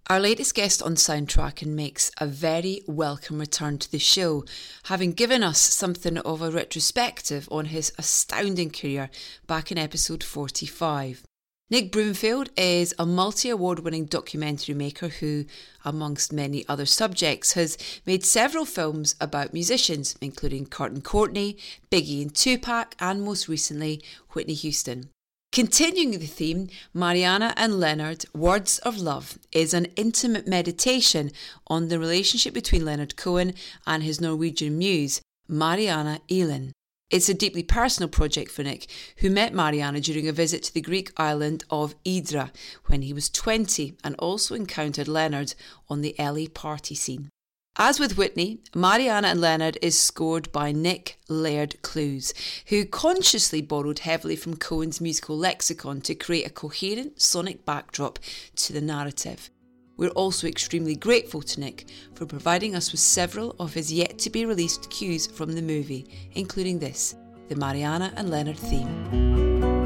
Our latest guest on Soundtracking makes a very welcome return to the show, having given us something of a retrospective on his astounding career back in episode 45. Nick Broomfield is a multi-award winning documentary maker who, amongst many other subjects, has made several films about musicians, including Kurt and Courtney, Biggie and Tupac, and most recently, Whitney Houston. Continuing the theme, Mariana and Leonard, Words of Love, is an intimate meditation on the relationship between Leonard Cohen and his Norwegian muse, Mariana Elin. It's a deeply personal project for Nick, who met Mariana during a visit to the Greek island of Idra when he was 20 and also encountered Leonard on the LA party scene. As with Whitney, Mariana and Leonard is scored by Nick Laird Clews, who consciously borrowed heavily from Cohen's musical lexicon to create a coherent sonic backdrop to the narrative. We're also extremely grateful to Nick for providing us with several of his yet-to-be-released cues from the movie, including this, the Mariana and Leonard theme.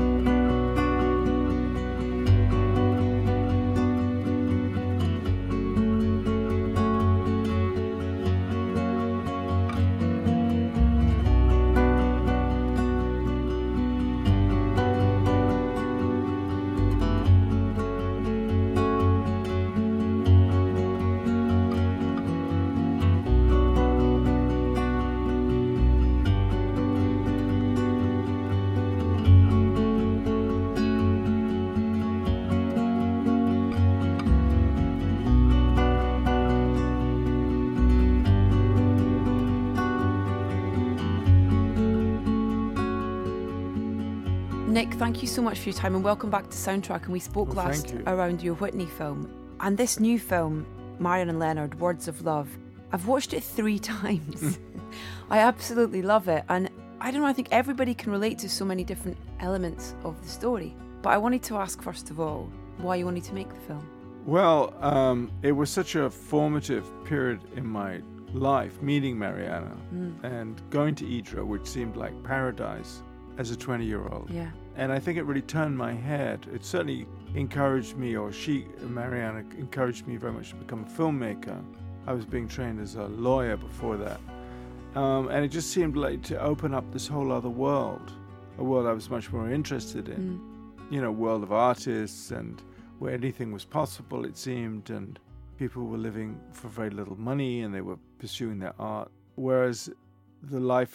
Nick, thank you so much for your time and welcome back to Soundtrack. And we spoke last around your Whitney film. And this new film, Mariana and Leonard, Words of Love, I've watched it 3 times. I absolutely love it. And I don't know, I think everybody can relate to so many different elements of the story. But I wanted to ask, first of all, why you wanted to make the film. Well, it was such a formative period in my life, meeting Mariana and going to Idra, which seemed like paradise as a 20-year-old. Yeah. And I think it really turned my head. It certainly encouraged me, Mariana encouraged me very much to become a filmmaker. I was being trained as a lawyer before that. And it just seemed like to open up this whole other world, a world I was much more interested in. You know, world of artists and where anything was possible, it seemed, and people were living for very little money and they were pursuing their art. Whereas the life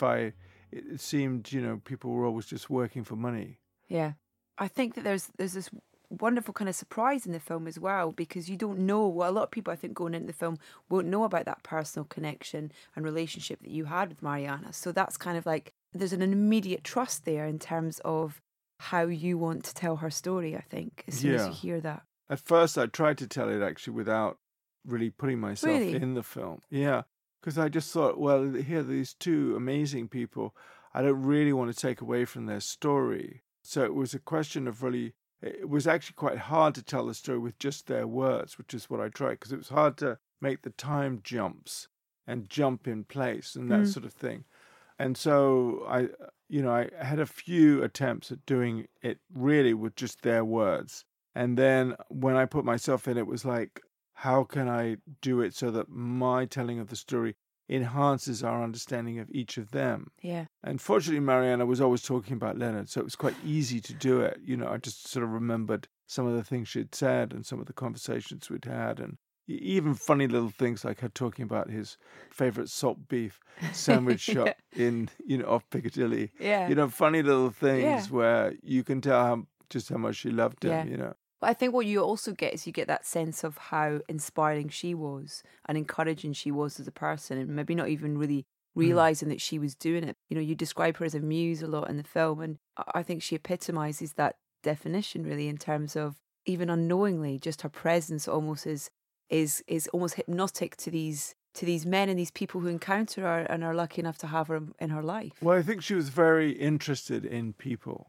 it seemed, you know, people were always just working for money. Yeah. I think that there's this wonderful kind of surprise in the film as well, because you don't know, well, a lot of people I think going into the film won't know about that personal connection and relationship that you had with Mariana. So that's kind of like, there's an immediate trust there in terms of how you want to tell her story, I think, as soon as you hear that. At first I tried to tell it actually without really putting myself in the film. Yeah. Because I just thought, well, here are these 2 amazing people. I don't really want to take away from their story. So it was a question of it was actually quite hard to tell the story with just their words, which is what I tried, because it was hard to make the time jumps and jump in place and that sort of thing. And so I had a few attempts at doing it really with just their words. And then when I put myself in, it was like, how can I do it so that my telling of the story enhances our understanding of each of them? Yeah. Unfortunately, Mariana was always talking about Leonard, so it was quite easy to do it. You know, I just sort of remembered some of the things she'd said and some of the conversations we'd had, and even funny little things like her talking about his favorite salt beef sandwich shop in, off Piccadilly. Yeah. You know, funny little things where you can tell just how much she loved him, you know. But I think what you also get is you get that sense of how inspiring she was and encouraging she was as a person, and maybe not even really realising that she was doing it. You know, you describe her as a muse a lot in the film, and I think she epitomises that definition really, in terms of even unknowingly, just her presence almost is almost hypnotic to these men and these people who encounter her and are lucky enough to have her in her life. Well, I think she was very interested in people.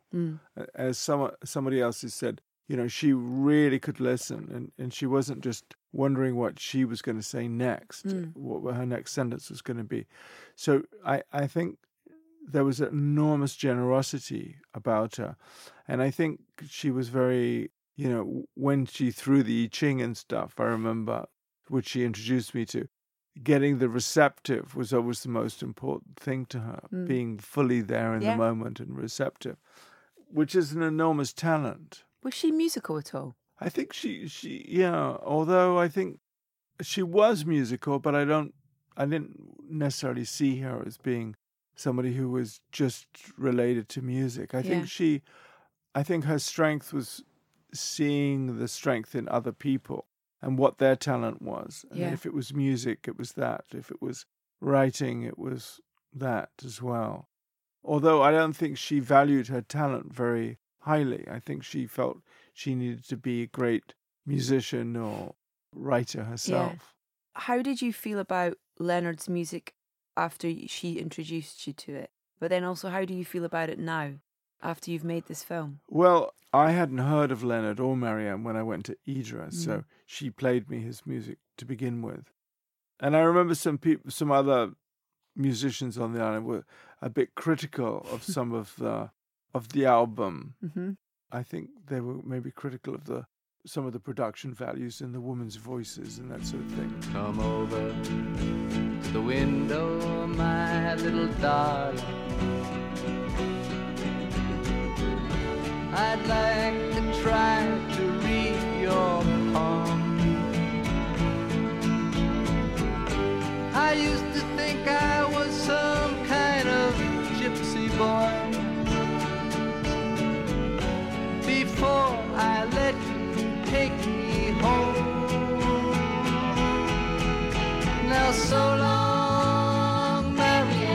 As somebody else has said, you know, she really could listen, and she wasn't just wondering what she was going to say next, what her next sentence was going to be. So I think there was an enormous generosity about her, and I think she was very when she threw the I Ching and stuff, I remember, which she introduced me to, getting the receptive was always the most important thing to her, being fully there in the moment and receptive, which is an enormous talent. Was she musical at all? I think she although I think she was musical, but I didn't necessarily see her as being somebody who was just related to music. I think her strength was seeing the strength in other people and what their talent was. And if it was music, it was that. If it was writing, it was that as well. Although I don't think she valued her talent very highly. I think she felt she needed to be a great musician or writer herself. Yeah. How did you feel about Leonard's music after she introduced you to it? But then also, how do you feel about it now, after you've made this film? Well, I hadn't heard of Leonard or Marianne when I went to Idra, so she played me his music to begin with. And I remember some other musicians on the island were a bit critical of some of the album. Mm-hmm. I think they were maybe critical of some of the production values in the women's voices and that sort of thing. Come over to the window, my little darling. I'd like to try to read your palm. I used to think I was some kind of gypsy boy before I let you take me home. Now so long, Marianne,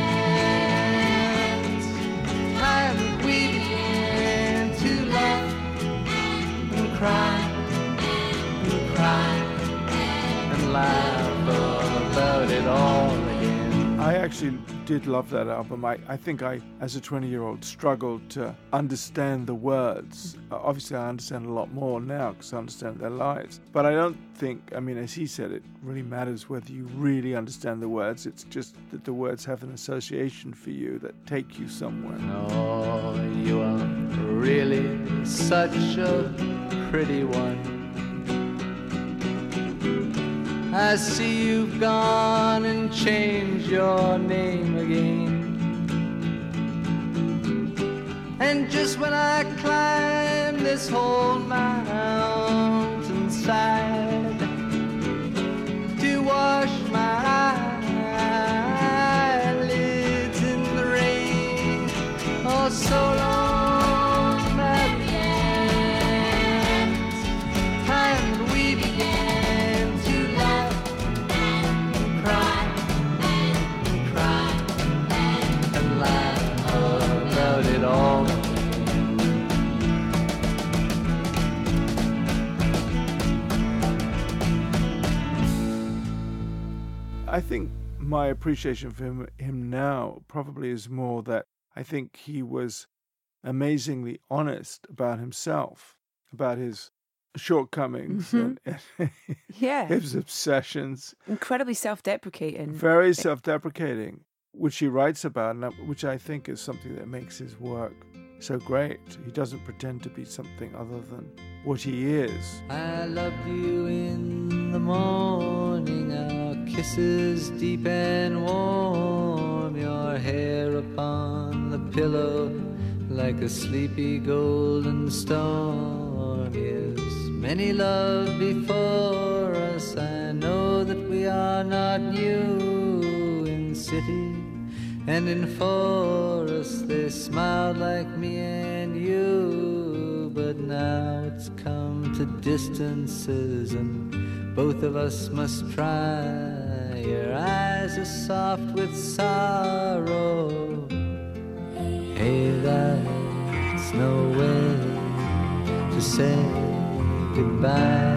time that we began to laugh and cry and cry and laugh about it all again. I actually did love that album. I think I, as a 20-year-old, struggled to understand the words. Obviously, I understand a lot more now because I understand their lives. But I don't think, as he said, it really matters whether you really understand the words. It's just that the words have an association for you that take you somewhere. Oh, you are really such a pretty one. I see you've gone and changed your name again. And just when I climb this whole mountainside to wash my eyelids in the rain, oh, so long, Marianne, time we began to laugh and cry and cry and laugh about it all. I think my appreciation for him now probably is more that I think he was amazingly honest about himself, about his shortcomings and his obsessions. Incredibly self-deprecating. Very self-deprecating, which he writes about, and which I think is something that makes his work so great. He doesn't pretend to be something other than what he is. I loved you in the morning, our kisses deep and warm, your hair upon the pillow like a sleepy golden storm. Yes, many love before us, I know that we are not new. In city and in forest they smiled like me and you, but now it's come to distances and both of us must try. Your eyes are soft with sorrow. Hey, that's no way to say goodbye.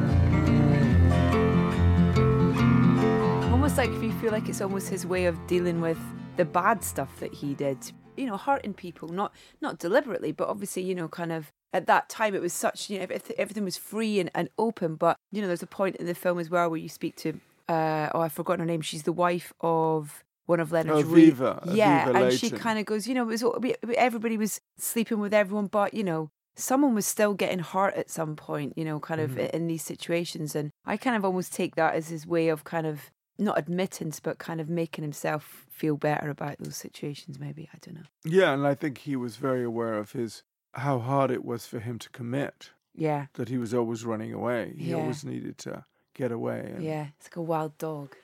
Almost like if you feel like it's almost his way of dealing with the bad stuff that he did, hurting people, not deliberately, but obviously, kind of at that time it was such, everything was free and open. But, there's a point in the film as well where you speak to, I've forgotten her name. She's the wife of one of Leonard's. Aviva. Yeah, Aviva and Leighton. she kind of goes, everybody was sleeping with everyone, but, someone was still getting hurt at some point, you know, kind of in these situations. And I kind of almost take that as his way of kind of, not admittance, but kind of making himself feel better about those situations, maybe. I don't know. Yeah, and I think he was very aware of how hard it was for him to commit. Yeah. That he was always running away. He always needed to get away. Yeah, it's like a wild dog.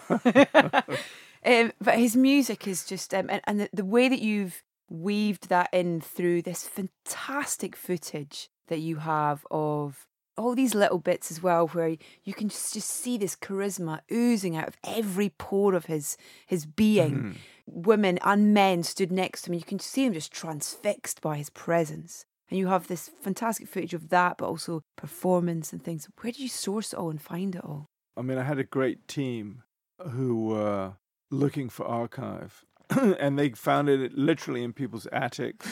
But his music is just, and the way that you've weaved that in through this fantastic footage that you have of all these little bits as well, where you can just see this charisma oozing out of every pore of his being. Women and men stood next to him. You can see him just transfixed by his presence. And you have this fantastic footage of that, but also performance and things. Where did you source it all and find it all? I mean, I had a great team who were looking for archive, and they found it literally in people's attics,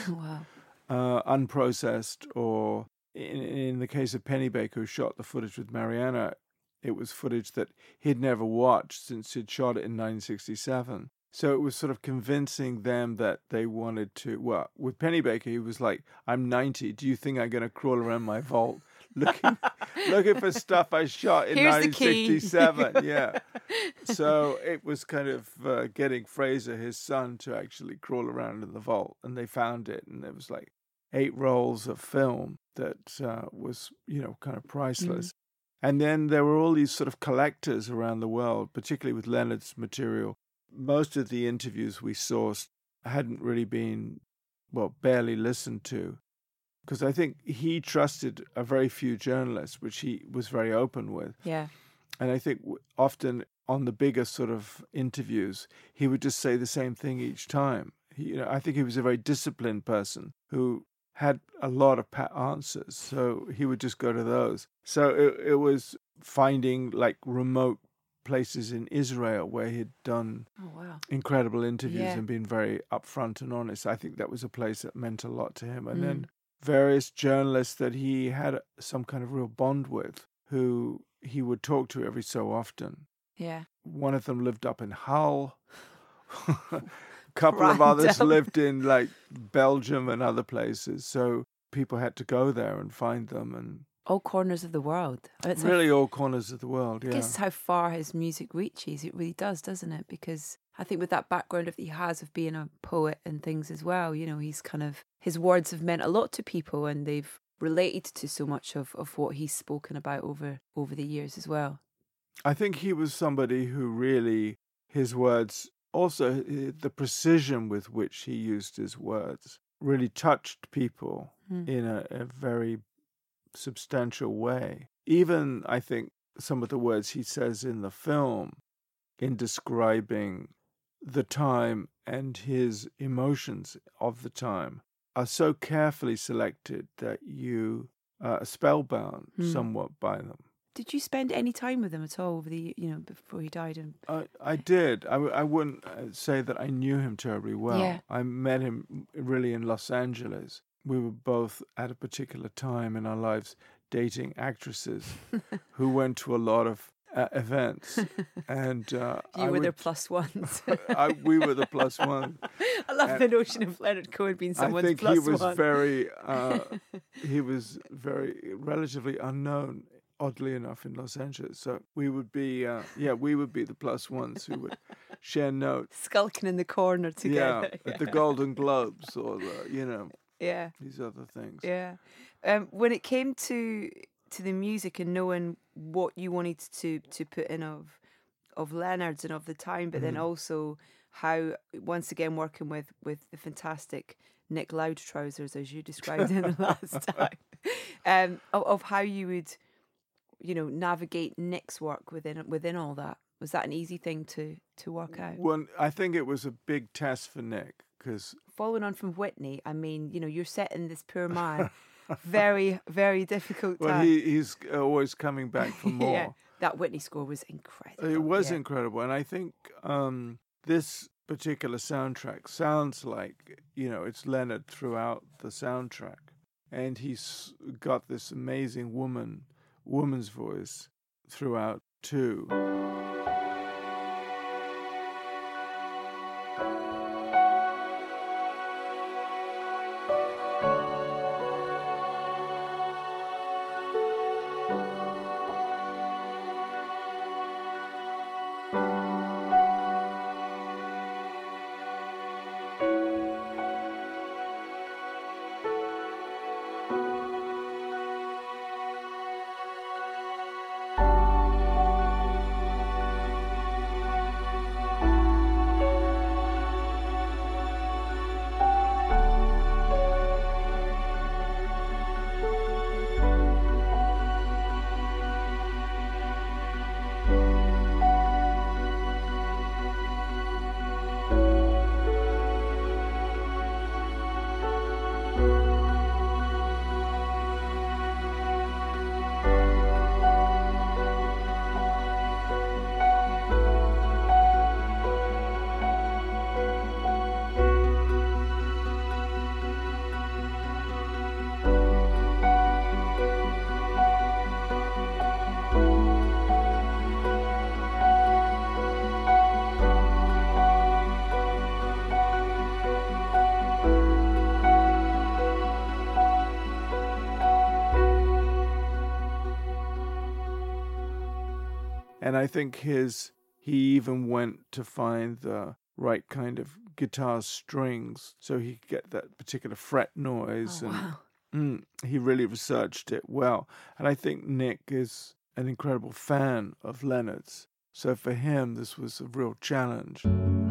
unprocessed, or in the case of Pennebaker, who shot the footage with Mariana, it was footage that he'd never watched since he'd shot it in 1967. So it was sort of convincing them that they wanted to, well, with Pennebaker, he was like, I'm 90. Do you think I'm going to crawl around my vault looking for stuff I shot in 1967? Yeah. So it was kind of getting Fraser, his son, to actually crawl around in the vault. And they found it. And there was like 8 rolls of film that was, you know, kind of priceless. And then there were all these sort of collectors around the world, particularly with Leonard's material. Most of the interviews we sourced hadn't really been, well, barely listened to, because I think he trusted a very few journalists, which he was very open with. Yeah. And I think often on the bigger sort of interviews, he would just say the same thing each time. I think he was a very disciplined person who had a lot of pat answers, so he would just go to those. So it was finding like remote places in Israel where he'd done incredible interviews and been very upfront and honest. I think that was a place that meant a lot to him. And then various journalists that he had some kind of real bond with, who he would talk to every so often. Yeah. One of them lived up in Hull. A couple of others lived in like Belgium and other places. So people had to go there and find them, and all corners of the world. It's really all corners of the world, yeah. I guess how far his music reaches. It really does, doesn't it? Because I think with that background that he has of being a poet and things as well, you know, he's kind of, his words have meant a lot to people, and they've related to so much of what he's spoken about over the years as well. I think he was somebody who really, his words, also the precision with which he used his words, really touched people in a very substantial way. Even, I think, some of the words he says in the film in describing the time and his emotions of the time are so carefully selected that you are spellbound somewhat by them. Did you spend any time with him at all over the, before he died? I did. I wouldn't say that I knew him terribly well. Yeah. I met him really in Los Angeles. We were both at a particular time in our lives dating actresses who went to a lot of events, and you were their plus ones. We were the plus one. I love the notion of Leonard Cohen being someone's plus one. I think he was very relatively unknown, oddly enough, in Los Angeles. So we would be, we would be the plus ones who would share notes, skulking in the corner together. Yeah, at the Golden Globes or these other things. Yeah. When it came to the music and knowing what you wanted to put in of Leonard's and of the time, but then also how, once again, working with the fantastic Nick Loudtrousers, as you described in the last time, of how you would, navigate Nick's work within all that. Was that an easy thing to work out? Well, I think it was a big test for Nick, because following on from Whitney, I mean, you're setting this poor man very, very difficult time. Well, he's always coming back for more. Yeah, that Whitney score was incredible. It was incredible, and I think this particular soundtrack sounds like, it's Leonard throughout the soundtrack, and he's got this amazing woman's voice throughout too. And I think he even went to find the right kind of guitar strings so he could get that particular fret noise. He really researched it well. And I think Nick is an incredible fan of Leonard's. So for him, this was a real challenge.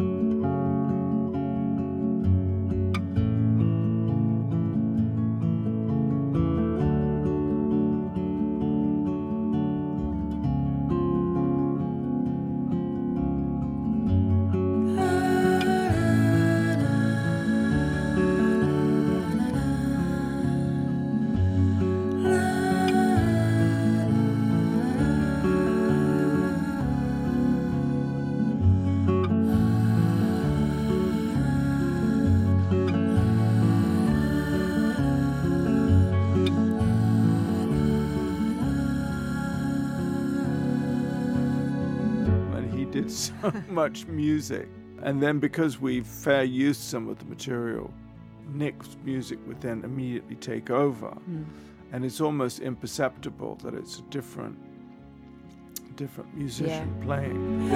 So much music. And then because we fair used some of the material, Nick's music would then immediately take over. And it's almost imperceptible that it's a different musician playing.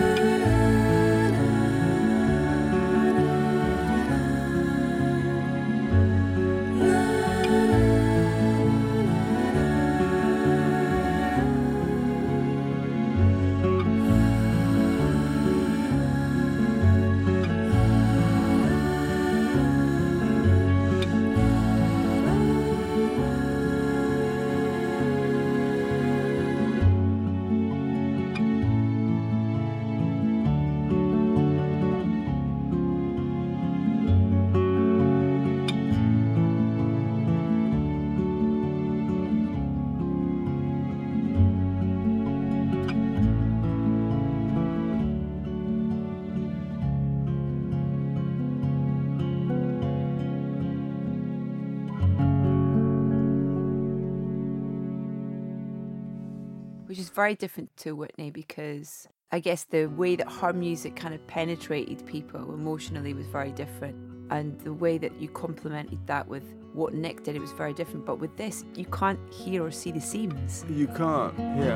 Which is very different to Whitney, because I guess the way that her music kind of penetrated people emotionally was very different, and the way that you complemented that with what Nick did, it was very different. But with this, you can't hear or see the seams. You can't, yeah.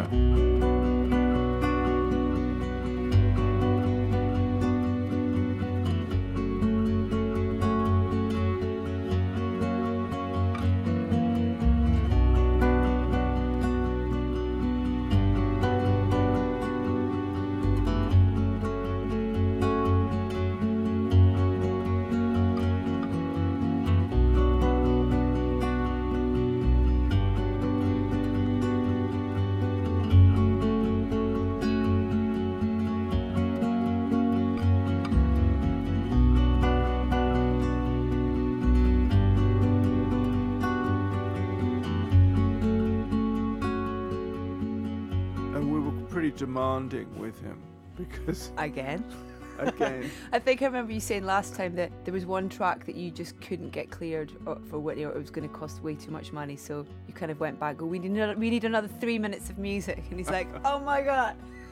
Demanding with him because again I think I remember you saying last time that there was one track that you just couldn't get cleared for Whitney, or it was going to cost way too much money, so you kind of went back, we need another 3 minutes of music, and he's like, oh my god.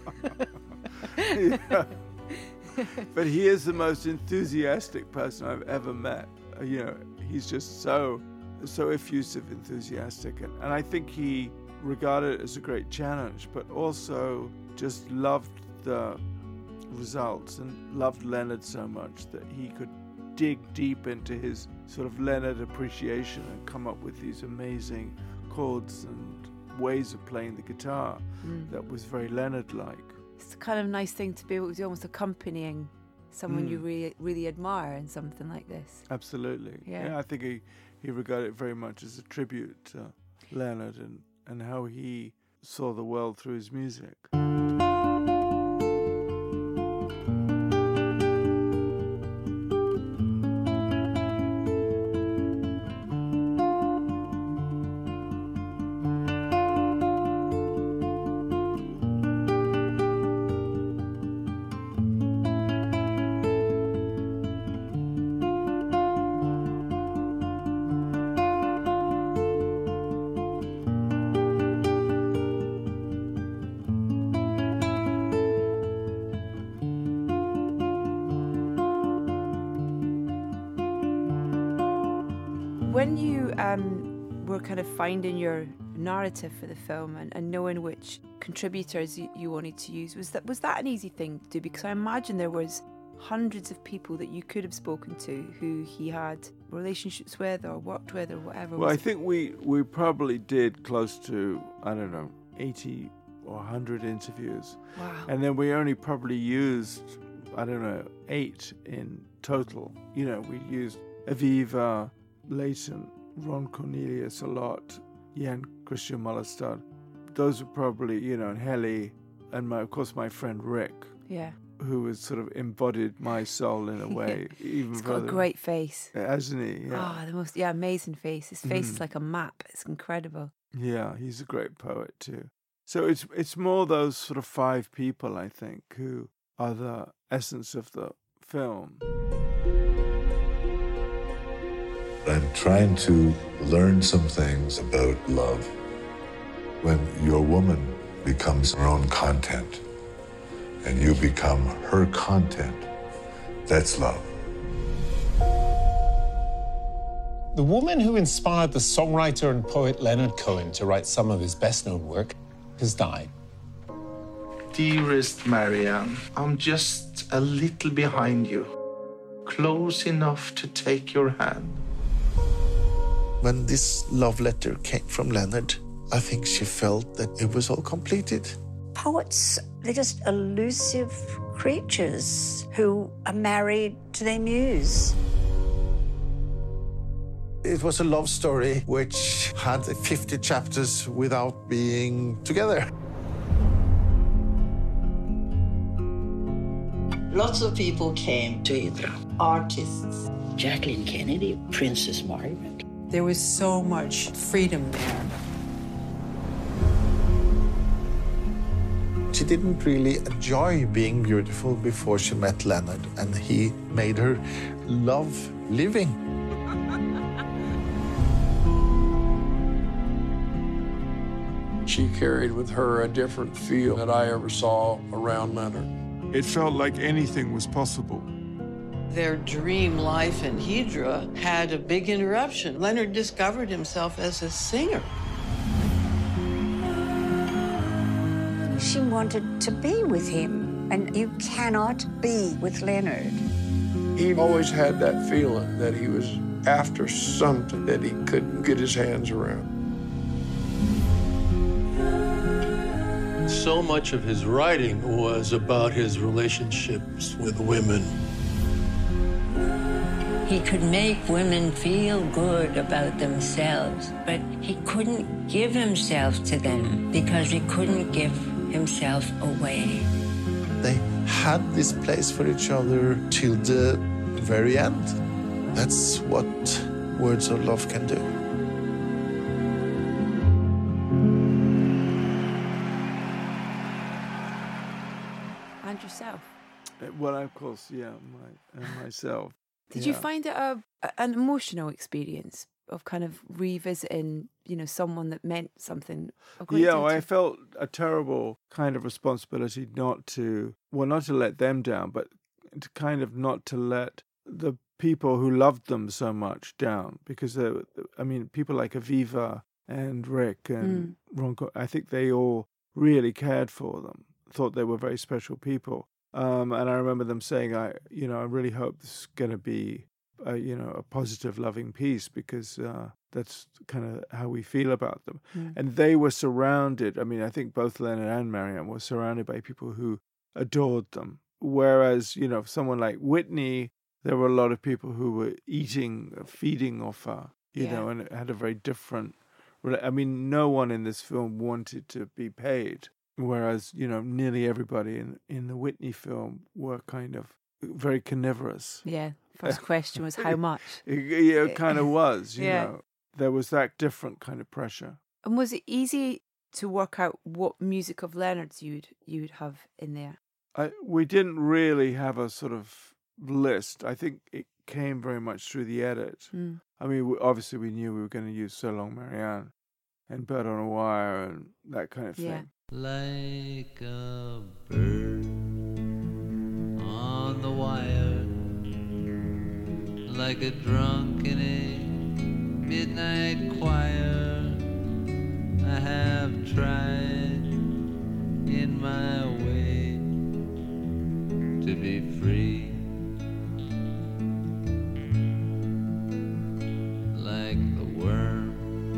Yeah. But he is the most enthusiastic person I've ever met. He's just so effusive, enthusiastic, and I think he regarded it as a great challenge, but also just loved the results and loved Leonard so much that he could dig deep into his sort of Leonard appreciation and come up with these amazing chords and ways of playing the guitar that was very Leonard-like. It's a kind of nice thing to be able to do, almost accompanying someone you really, really admire in something like this. Absolutely. Yeah, I think he regarded it very much as a tribute to Leonard and how he saw the world through his music. When you were kind of finding your narrative for the film and knowing which contributors you wanted to use. Was that an easy thing to do? Because I imagine there was hundreds of people that you could have spoken to who he had relationships with or worked with or whatever. Well, I think we probably did close to, 80 or 100 interviews. Wow. And then we only probably used, 8 in total. We used Aviva, Leighton, Ron Cornelius a lot, Jan Christian Mollestad. Those were probably, and Heli, and of course my friend Rick. Yeah. Who has sort of embodied my soul in a way. Even He's got a great face. Hasn't he? Yeah. Oh, the most amazing face. His face is like a map. It's incredible. Yeah, he's a great poet too. So it's more those sort of 5 people, I think, who are the essence of the film. I'm trying to learn some things about love. When your woman becomes her own content and you become her content, that's love. The woman who inspired the songwriter and poet Leonard Cohen to write some of his best-known work has died. Dearest Marianne, I'm just a little behind you, close enough to take your hand. When this love letter came from Leonard, I think she felt that it was all completed. Poets, they're just elusive creatures who are married to their muse. It was a love story which had 50 chapters without being together. Lots of people came to Idra, artists. Jacqueline Kennedy, Princess Margaret. There was so much freedom there. She didn't really enjoy being beautiful before she met Leonard, and he made her love living. She carried with her a different feel that I ever saw around Leonard. It felt like anything was possible. Their dream life in Hydra had a big interruption. Leonard discovered himself as a singer. She wanted to be with him, and you cannot be with Leonard. He always had that feeling that he was after something that he couldn't get his hands around. So much of his writing was about his relationships with women. He could make women feel good about themselves, but he couldn't give himself to them because he couldn't give himself away. They had this place for each other till the very end. That's what words of love can do. And yourself. Well, of course, yeah, myself. Did you find it an emotional experience of kind of revisiting, someone that meant something? Yeah, I felt a terrible kind of responsibility not to let them down, but to kind of not to let the people who loved them so much down. Because, people like Aviva and Rick and Ronco, I think they all really cared for them, thought they were very special people. And I remember them saying, I really hope this is going to be, a positive, loving piece, because that's kind of how we feel about them. And they were surrounded. I think both Leonard and Marianne were surrounded by people who adored them. Whereas, someone like Whitney, there were a lot of people who were feeding off her, and it had a very different. No one in this film wanted to be paid. Whereas, nearly everybody in the Whitney film were kind of very carnivorous. Yeah. First question was how much? It kind of was, you know. There was that different kind of pressure. And was it easy to work out what music of Leonard's you'd have in there? We didn't really have a sort of list. I think it came very much through the edit. Obviously we knew we were going to use So Long Marianne and Bird on a Wire and that kind of thing. Like a bird on the wire, like a drunk in a midnight choir. I have tried to be free. Like the worm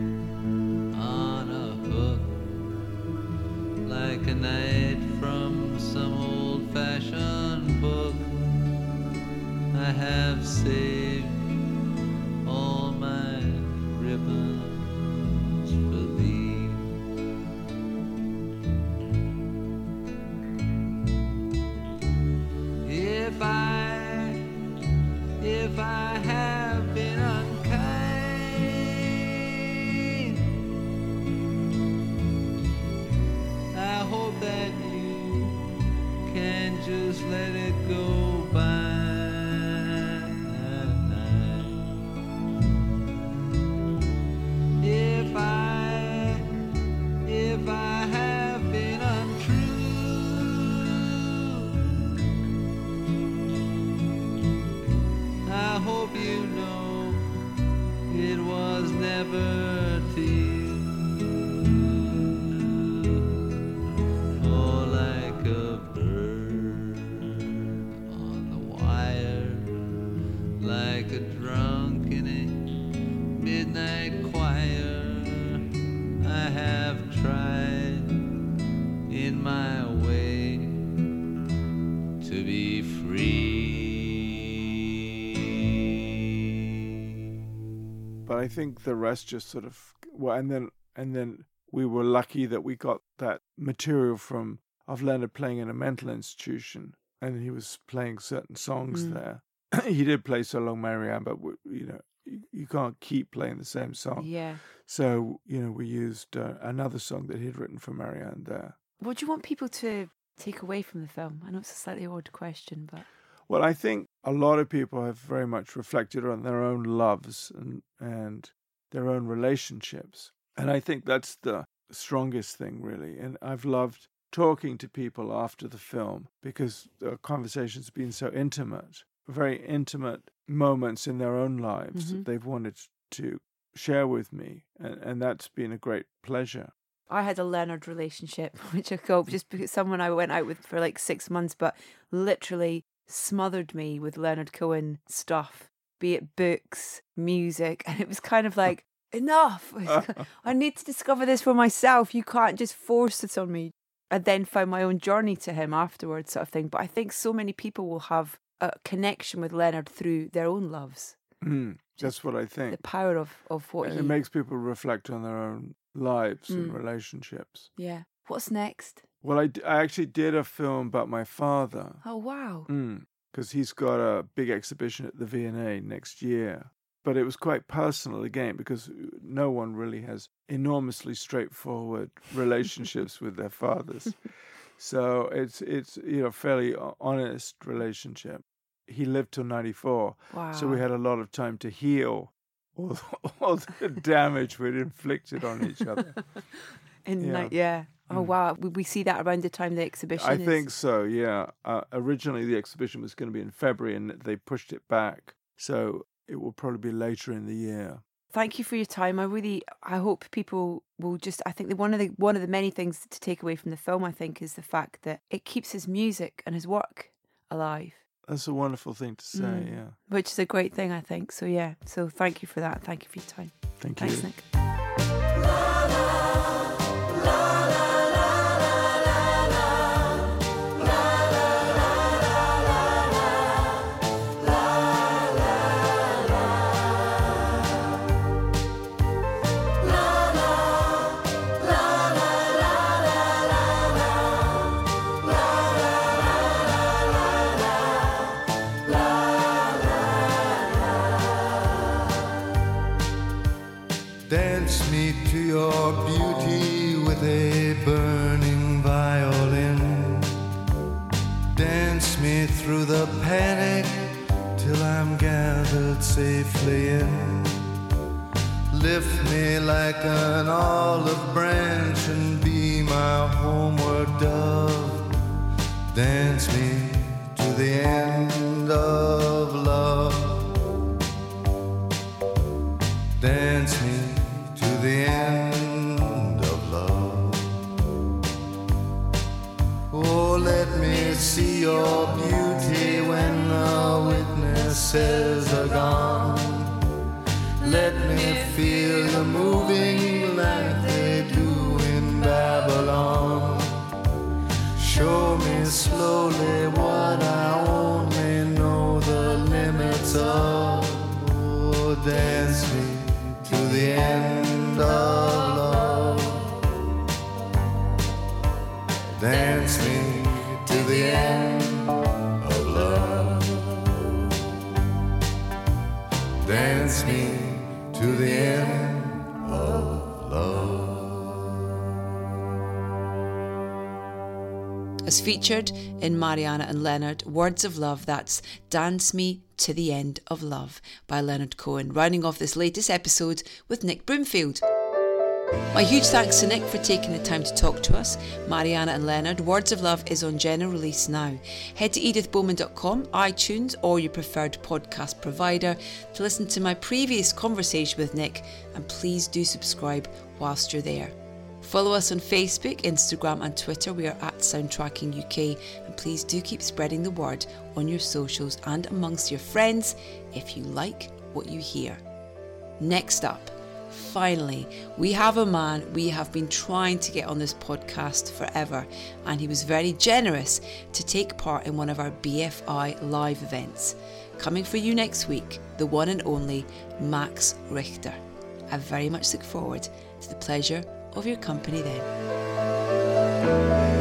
on a hook, like a knight from some old-fashioned book. I have saved all my ribbons for thee. If I have been unkind, I hope that you can just let it go by. If I have been untrue, I hope you know it was never to you. Oh, like a bird on the wire, like a drunk in a midnight choir. I have tried in my way to be free. But I think the rest just sort of, well, and then we were lucky that we got that material of Leonard playing in a mental institution, and he was playing certain songs there. He did play So Long Marianne, but you can't keep playing the same song. Yeah. So, we used another song that he'd written for Marianne there. What do you want people to take away from the film? I know it's a slightly odd question, but... Well, I think a lot of people have very much reflected on their own loves and their own relationships. And I think that's the strongest thing, really. And I've loved talking to people after the film because the conversations have been so intimate, very intimate moments in their own lives that they've wanted to share with me. And that's been a great pleasure. I had a Leonard relationship, which I call just because someone I went out with for like 6 months, but literally smothered me with Leonard Cohen stuff, be it books, music. And it was kind of like, enough. I need to discover this for myself. You can't just force it on me. I then found my own journey to him afterwards, sort of thing. But I think so many people will have a connection with Leonard through their own loves. That's what I think. The power of what it makes people reflect on their own lives and relationships. Yeah. What's next? Well, I actually did a film about my father. Oh, wow. Because he's got a big exhibition at the V&A next year. But it was quite personal again, because no one really has enormously straightforward relationships with their fathers. So it's fairly honest relationship. He lived till 94. Wow. So we had a lot of time to heal all the damage we'd inflicted on each other. Oh, wow. We see that around the time the exhibition I think so, yeah. Originally, the exhibition was going to be in February, and they pushed it back. So it will probably be later in the year. Thank you for your time. I hope people will I think one of the many things to take away from the film, I think, is the fact that it keeps his music and his work alive. That's a wonderful thing to say, yeah. Which is a great thing, I think. So, yeah. So thank you for that. Thank you for your time. Thank you. Thanks, Nick. Dance me to your beauty with a burning violin. Dance me through the panic till I'm gathered safely in. Lift me like an olive branch and be my homeward dove. Dance me to the end of love. Dance me to the end of love. Oh, let me see your beauty when the witnesses are gone. Let me feel you moving like they do in Babylon. Show me slowly what I only know the limits of. Oh, dance me to the end of love. Dance me to the end of love. Dance me to the end of love. As featured in Mariana and Leonard, Words of Love, that's Dance Me to the End of Love by Leonard Cohen, rounding off this latest episode with Nick Broomfield. My huge thanks to Nick for taking the time to talk to us. Mariana and Leonard, Words of Love is on general release now. Head to edithbowman.com, iTunes or your preferred podcast provider to listen to my previous conversation with Nick, and please do subscribe whilst you're there. Follow us on Facebook, Instagram and Twitter. We are at Soundtracking UK, and please do keep spreading the word on your socials and amongst your friends if you like what you hear. Next up, finally, we have a man we have been trying to get on this podcast forever, and he was very generous to take part in one of our BFI live events. Coming for you next week, the one and only Max Richter. I very much look forward to the pleasure of your company then.